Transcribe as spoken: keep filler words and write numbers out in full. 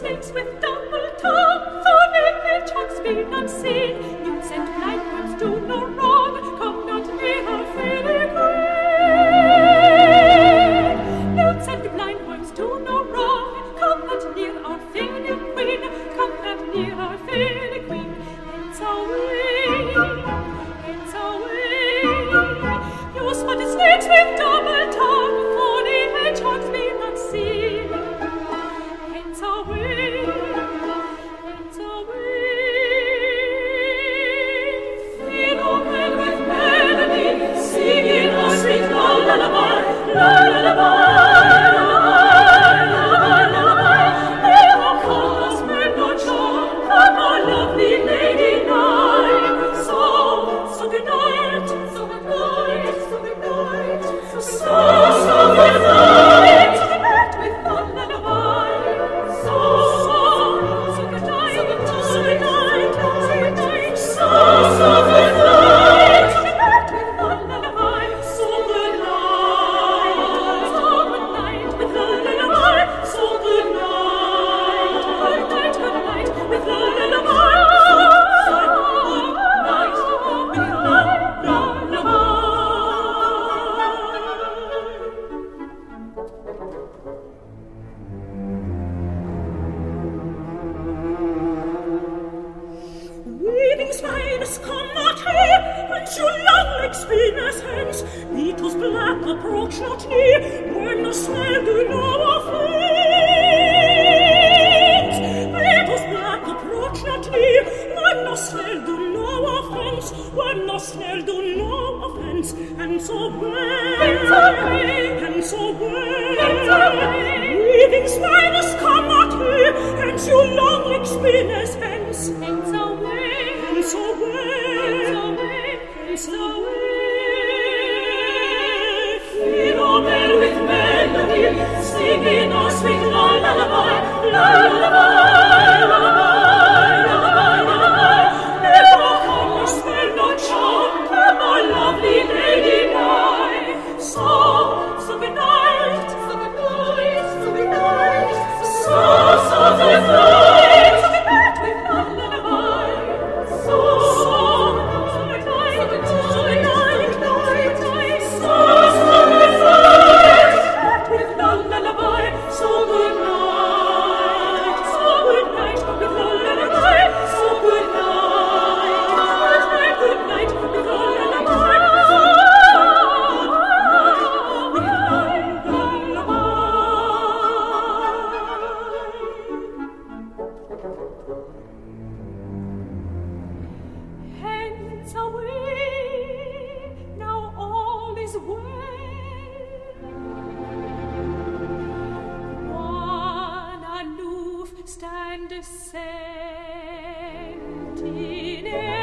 snakes with double tongue, funny hedgehogs be not seen, newts and blindworms do no wrong, come not near our fairy queen. Newts and blindworms do no wrong, come not near our fairy queen, come not near our fairy queen. Hence away, hence away, you spotted snakes with double tongue, funny hedgehogs be not seen. Hence away, hence away. Philomel with melody, singing a sweet lullaby, lullaby, lullaby, lullaby. Never come us men no charm, come our lovely lady nigh. So, so good night, so good night, so good night, so, so, so good night, so good night with the lullaby. So, so, so good night, so good night, so good night, so good night, so, so good night, so good night with the lullaby. So good night, so good night with the lullaby. So good night, good night, good night with the lullaby. Weaving spiders come not here, and you long-legged spinners hence. Beetles black approach not near, when the smell do no offense. Beetles black approach not near, when the smell do no offense. When the smell do no offense, and so well, and so well. Weaving spiders come not here, and you long-legged spinners hence. Hence away, hence away, hence away. Philomel with melody, singing a sweet lullaby, lullaby, lullaby, lullaby, lullaby. Never come or spell no charm, come our lovely lady nigh. So, so good night, so good night, so good night, so, so good night, so good night with the lullaby. So, so, so good night, so good night, so good night, so, so good night with the lullaby. So good night, so good night with the lullaby. So good night, good night, good night with the lullaby. With the lullaby. Hence away, now all is well. One aloof standeth sentinel.